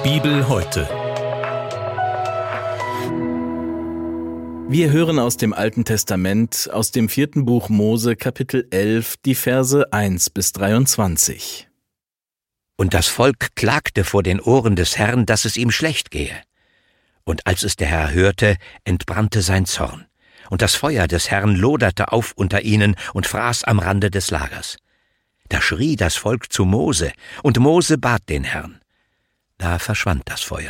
Bibel heute. Wir hören aus dem Alten Testament, aus dem 4. Buch Mose, Kapitel 11, die Verse 1 bis 23. Und das Volk klagte vor den Ohren des Herrn, dass es ihm schlecht gehe. Und als es der Herr hörte, entbrannte sein Zorn. Und das Feuer des Herrn loderte auf unter ihnen und fraß am Rande des Lagers. Da schrie das Volk zu Mose, und Mose bat den Herrn. Da verschwand das Feuer.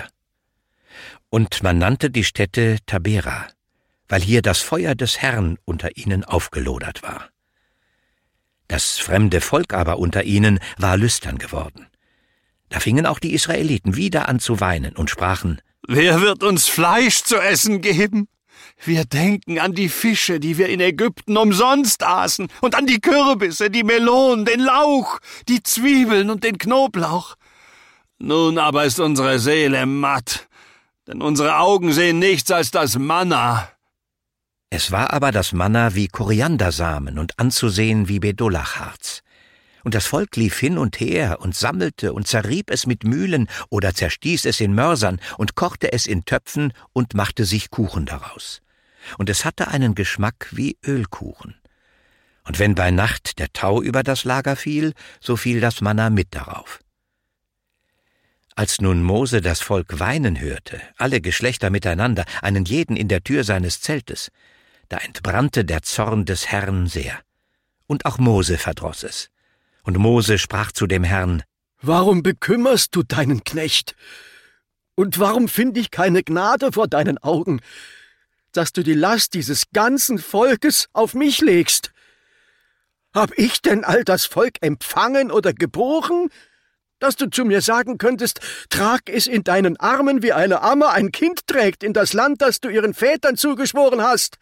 Und man nannte die Stätte Tabera, weil hier das Feuer des Herrn unter ihnen aufgelodert war. Das fremde Volk aber unter ihnen war lüstern geworden. Da fingen auch die Israeliten wieder an zu weinen und sprachen: Wer wird uns Fleisch zu essen geben? Wir denken an die Fische, die wir in Ägypten umsonst aßen, und an die Kürbisse, die Melonen, den Lauch, die Zwiebeln und den Knoblauch. Nun aber ist unsere Seele matt, denn unsere Augen sehen nichts als das Manna. Es war aber das Manna wie Koriandersamen und anzusehen wie Bedolachharz. Und das Volk lief hin und her und sammelte und zerrieb es mit Mühlen oder zerstieß es in Mörsern und kochte es in Töpfen und machte sich Kuchen daraus. Und es hatte einen Geschmack wie Ölkuchen. Und wenn bei Nacht der Tau über das Lager fiel, so fiel das Manna mit darauf. Als nun Mose das Volk weinen hörte, alle Geschlechter miteinander, einen jeden in der Tür seines Zeltes, da entbrannte der Zorn des Herrn sehr. Und auch Mose verdross es. Und Mose sprach zu dem Herrn: Warum bekümmerst du deinen Knecht? Und warum finde ich keine Gnade vor deinen Augen, dass du die Last dieses ganzen Volkes auf mich legst? Hab ich denn all das Volk empfangen oder geboren, dass du zu mir sagen könntest, trag es in deinen Armen, wie eine Amme ein Kind trägt, in das Land, das du ihren Vätern zugeschworen hast?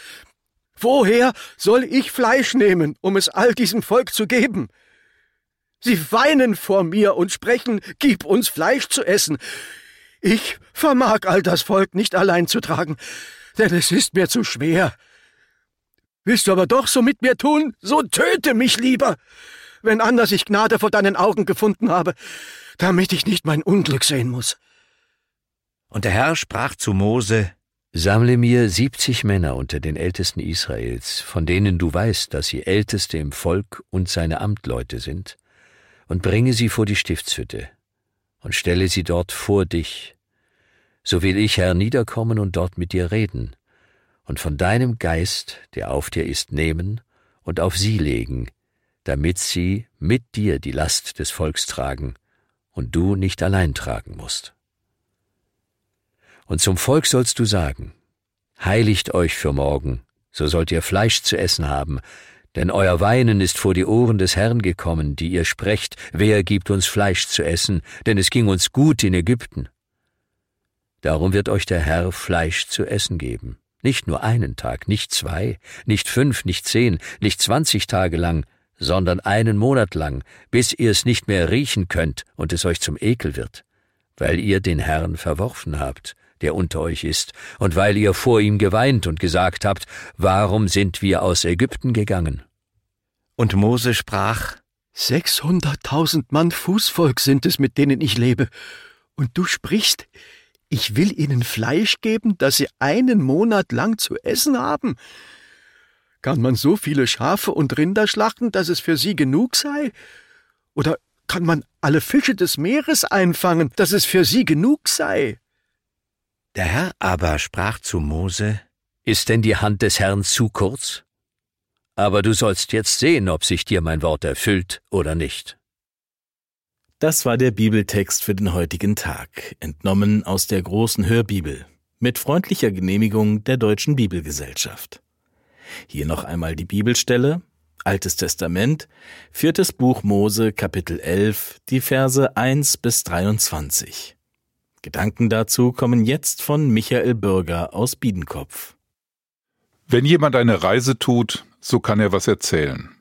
Woher soll ich Fleisch nehmen, um es all diesem Volk zu geben? Sie weinen vor mir und sprechen, gib uns Fleisch zu essen. Ich vermag all das Volk nicht allein zu tragen, denn es ist mir zu schwer. Willst du aber doch so mit mir tun, so töte mich lieber, wenn anders ich Gnade vor deinen Augen gefunden habe, damit ich nicht mein Unglück sehen muss. Und der Herr sprach zu Mose: Sammle mir 70 Männer unter den Ältesten Israels, von denen du weißt, dass sie Älteste im Volk und seine Amtleute sind, und bringe sie vor die Stiftshütte und stelle sie dort vor dich. So will ich herniederkommen und dort mit dir reden und von deinem Geist, der auf dir ist, nehmen und auf sie legen, damit sie mit dir die Last des Volks tragen und du nicht allein tragen musst. Und zum Volk sollst du sagen: Heiligt euch für morgen, so sollt ihr Fleisch zu essen haben, denn euer Weinen ist vor die Ohren des Herrn gekommen, die ihr sprecht: Wer gibt uns Fleisch zu essen, denn es ging uns gut in Ägypten. Darum wird euch der Herr Fleisch zu essen geben, nicht nur einen Tag, nicht 2, nicht 5, nicht 10, nicht 20 Tage lang, sondern einen Monat lang, bis ihr es nicht mehr riechen könnt und es euch zum Ekel wird, weil ihr den Herrn verworfen habt, der unter euch ist, und weil ihr vor ihm geweint und gesagt habt: Warum sind wir aus Ägypten gegangen? Und Mose sprach: 600.000 Mann Fußvolk sind es, mit denen ich lebe. Und du sprichst, ich will ihnen Fleisch geben, das sie einen Monat lang zu essen haben? Kann man so viele Schafe und Rinder schlachten, dass es für sie genug sei? Oder kann man alle Fische des Meeres einfangen, dass es für sie genug sei? Der Herr aber sprach zu Mose: Ist denn die Hand des Herrn zu kurz? Aber du sollst jetzt sehen, ob sich dir mein Wort erfüllt oder nicht. Das war der Bibeltext für den heutigen Tag, entnommen aus der Großen Hörbibel, mit freundlicher Genehmigung der Deutschen Bibelgesellschaft. Hier noch einmal die Bibelstelle, Altes Testament, 4. Buch Mose, Kapitel 11, die Verse 1 bis 23. Gedanken dazu kommen jetzt von Michael Bürger aus Biedenkopf. Wenn jemand eine Reise tut, so kann er was erzählen.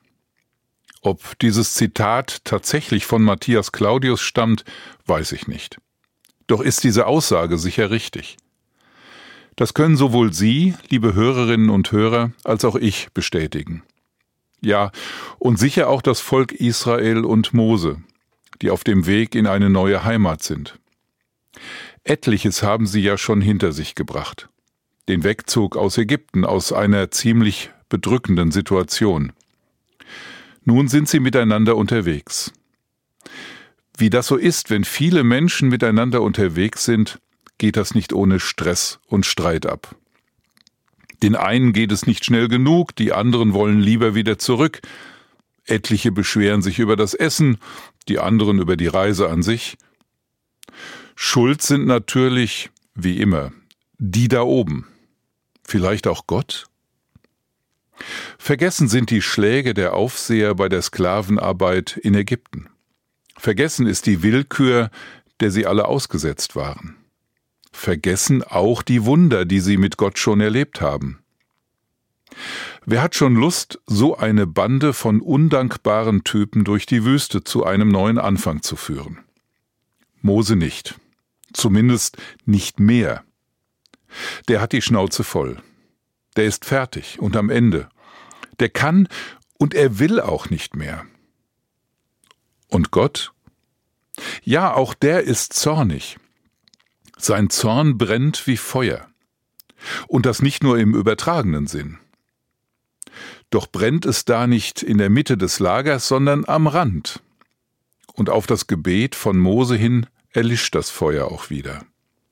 Ob dieses Zitat tatsächlich von Matthias Claudius stammt, weiß ich nicht. Doch ist diese Aussage sicher richtig. Das können sowohl Sie, liebe Hörerinnen und Hörer, als auch ich bestätigen. Ja, und sicher auch das Volk Israel und Mose, die auf dem Weg in eine neue Heimat sind. Etliches haben sie ja schon hinter sich gebracht. Den Wegzug aus Ägypten, aus einer ziemlich bedrückenden Situation. Nun sind sie miteinander unterwegs. Wie das so ist, wenn viele Menschen miteinander unterwegs sind, geht das nicht ohne Stress und Streit ab. Den einen geht es nicht schnell genug, die anderen wollen lieber wieder zurück. Etliche beschweren sich über das Essen, die anderen über die Reise an sich. Schuld sind natürlich, wie immer, die da oben. Vielleicht auch Gott? Vergessen sind die Schläge der Aufseher bei der Sklavenarbeit in Ägypten. Vergessen ist die Willkür, der sie alle ausgesetzt waren. Vergessen auch die Wunder, die sie mit Gott schon erlebt haben. Wer hat schon Lust, so eine Bande von undankbaren Typen durch die Wüste zu einem neuen Anfang zu führen? Mose nicht. Zumindest nicht mehr. Der hat die Schnauze voll. Der ist fertig und am Ende. Der kann und er will auch nicht mehr. Und Gott? Ja, auch der ist zornig. Sein Zorn brennt wie Feuer. Und das nicht nur im übertragenen Sinn. Doch brennt es da nicht in der Mitte des Lagers, sondern am Rand. Und auf das Gebet von Mose hin erlischt das Feuer auch wieder.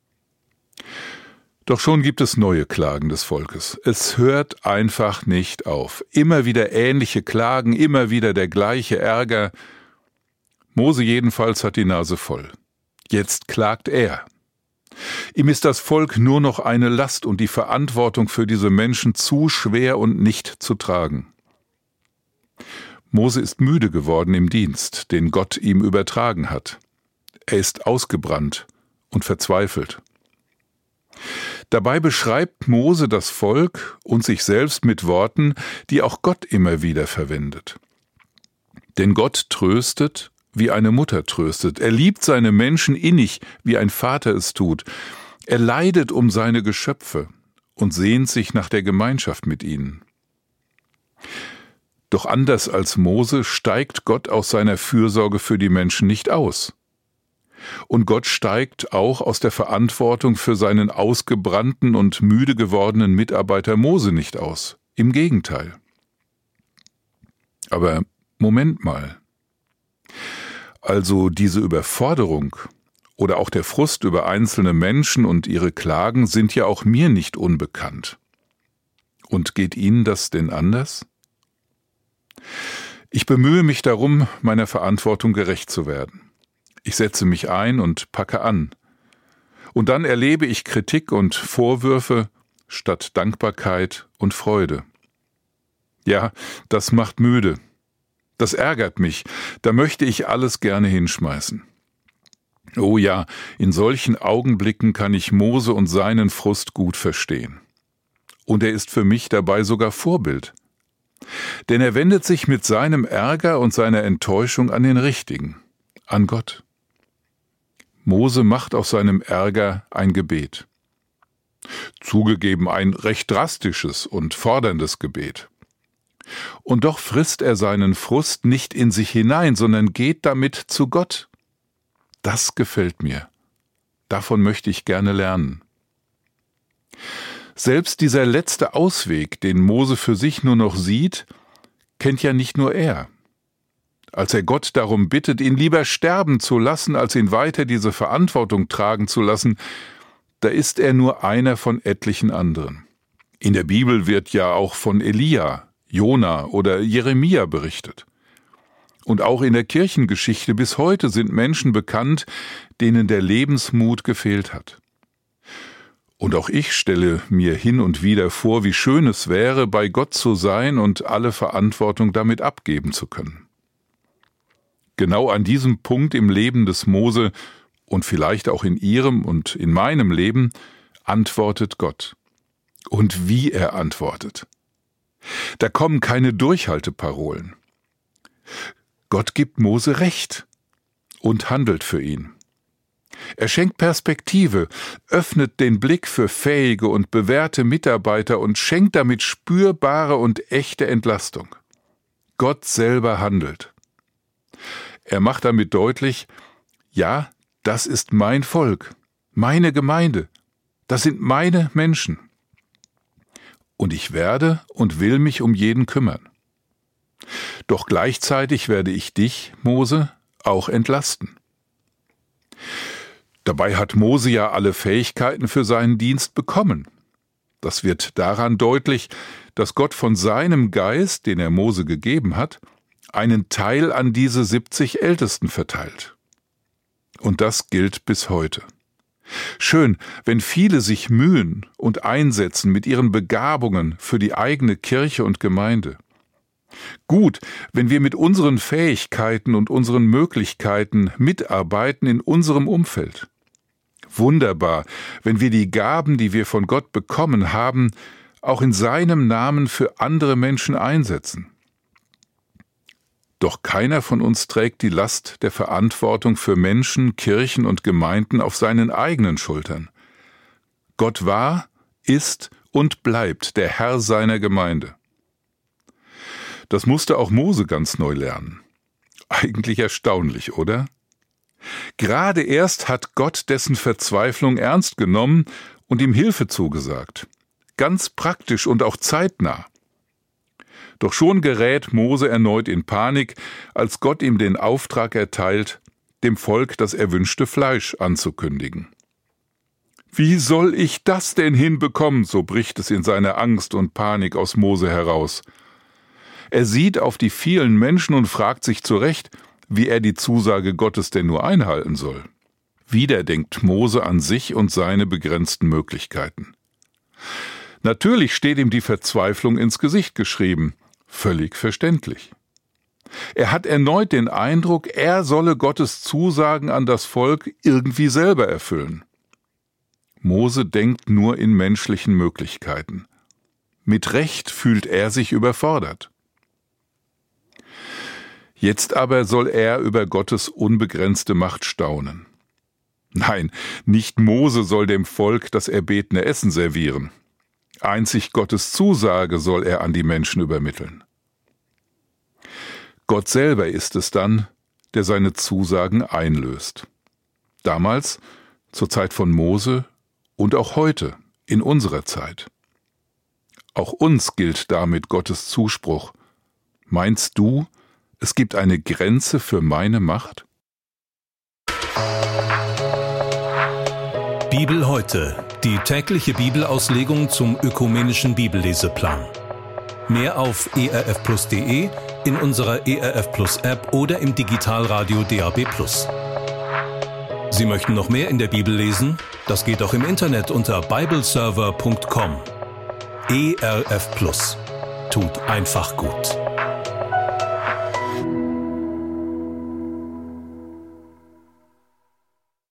Doch schon gibt es neue Klagen des Volkes. Es hört einfach nicht auf. Immer wieder ähnliche Klagen, immer wieder der gleiche Ärger. Mose jedenfalls hat die Nase voll. Jetzt klagt er. Ihm ist das Volk nur noch eine Last und die Verantwortung für diese Menschen zu schwer und nicht zu tragen. Mose ist müde geworden im Dienst, den Gott ihm übertragen hat. Er ist ausgebrannt und verzweifelt. Dabei beschreibt Mose das Volk und sich selbst mit Worten, die auch Gott immer wieder verwendet. Denn Gott tröstet, wie eine Mutter tröstet. Er liebt seine Menschen innig, wie ein Vater es tut. Er leidet um seine Geschöpfe und sehnt sich nach der Gemeinschaft mit ihnen. Doch anders als Mose steigt Gott aus seiner Fürsorge für die Menschen nicht aus. Und Gott steigt auch aus der Verantwortung für seinen ausgebrannten und müde gewordenen Mitarbeiter Mose nicht aus. Im Gegenteil. Aber Moment mal. Also diese Überforderung oder auch der Frust über einzelne Menschen und ihre Klagen sind ja auch mir nicht unbekannt. Und geht Ihnen das denn anders? Ich bemühe mich darum, meiner Verantwortung gerecht zu werden. Ich setze mich ein und packe an. Und dann erlebe ich Kritik und Vorwürfe statt Dankbarkeit und Freude. Ja, das macht müde. Das ärgert mich, da möchte ich alles gerne hinschmeißen. Oh ja, in solchen Augenblicken kann ich Mose und seinen Frust gut verstehen. Und er ist für mich dabei sogar Vorbild. Denn er wendet sich mit seinem Ärger und seiner Enttäuschung an den Richtigen, an Gott. Mose macht aus seinem Ärger ein Gebet. Zugegeben ein recht drastisches und forderndes Gebet. Und doch frisst er seinen Frust nicht in sich hinein, sondern geht damit zu Gott. Das gefällt mir. Davon möchte ich gerne lernen. Selbst dieser letzte Ausweg, den Mose für sich nur noch sieht, kennt ja nicht nur er. Als er Gott darum bittet, ihn lieber sterben zu lassen, als ihn weiter diese Verantwortung tragen zu lassen, da ist er nur einer von etlichen anderen. In der Bibel wird ja auch von Elia, Jona oder Jeremia berichtet. Und auch in der Kirchengeschichte bis heute sind Menschen bekannt, denen der Lebensmut gefehlt hat. Und auch ich stelle mir hin und wieder vor, wie schön es wäre, bei Gott zu sein und alle Verantwortung damit abgeben zu können. Genau an diesem Punkt im Leben des Mose und vielleicht auch in Ihrem und in meinem Leben antwortet Gott. Und wie er antwortet. Da kommen keine Durchhalteparolen. Gott gibt Mose Recht und handelt für ihn. Er schenkt Perspektive, öffnet den Blick für fähige und bewährte Mitarbeiter und schenkt damit spürbare und echte Entlastung. Gott selber handelt. Er macht damit deutlich, ja, das ist mein Volk meine Gemeinde, das sind meine Menschen. Und ich werde und will mich um jeden kümmern. Doch gleichzeitig werde ich dich, Mose, auch entlasten. Dabei hat Mose ja alle Fähigkeiten für seinen Dienst bekommen. Das wird daran deutlich, dass Gott von seinem Geist, den er Mose gegeben hat, einen Teil an diese 70 Ältesten verteilt. Und das gilt bis heute. Schön, wenn viele sich mühen und einsetzen mit ihren Begabungen für die eigene Kirche und Gemeinde. Gut, wenn wir mit unseren Fähigkeiten und unseren Möglichkeiten mitarbeiten in unserem Umfeld. Wunderbar, wenn wir die Gaben, die wir von Gott bekommen haben, auch in seinem Namen für andere Menschen einsetzen. Doch keiner von uns trägt die Last der Verantwortung für Menschen, Kirchen und Gemeinden auf seinen eigenen Schultern. Gott war, ist und bleibt der Herr seiner Gemeinde. Das musste auch Mose ganz neu lernen. Eigentlich erstaunlich, oder? Gerade erst hat Gott dessen Verzweiflung ernst genommen und ihm Hilfe zugesagt. Ganz praktisch und auch zeitnah. Doch schon gerät Mose erneut in Panik, als Gott ihm den Auftrag erteilt, dem Volk das erwünschte Fleisch anzukündigen. Wie soll ich das denn hinbekommen? So bricht es in seiner Angst und Panik aus Mose heraus. Er sieht auf die vielen Menschen und fragt sich zurecht, wie er die Zusage Gottes denn nur einhalten soll. Wieder denkt Mose an sich und seine begrenzten Möglichkeiten. Natürlich steht ihm die Verzweiflung ins Gesicht geschrieben, völlig verständlich. Er hat erneut den Eindruck, er solle Gottes Zusagen an das Volk irgendwie selber erfüllen. Mose denkt nur in menschlichen Möglichkeiten. Mit Recht fühlt er sich überfordert. Jetzt aber soll er über Gottes unbegrenzte Macht staunen. Nein, nicht Mose soll dem Volk das erbetene Essen servieren. Einzig Gottes Zusage soll er an die Menschen übermitteln. Gott selber ist es dann, der seine Zusagen einlöst. Damals, zur Zeit von Mose und auch heute, in unserer Zeit. Auch uns gilt damit Gottes Zuspruch. Meinst du, es gibt eine Grenze für meine Macht? Bibel heute, die tägliche Bibelauslegung zum ökumenischen Bibelleseplan. Mehr auf erfplus.de, in unserer ERF Plus App oder im Digitalradio DAB+. Sie möchten noch mehr in der Bibel lesen? Das geht auch im Internet unter bibleserver.com. ERF Plus. Tut einfach gut.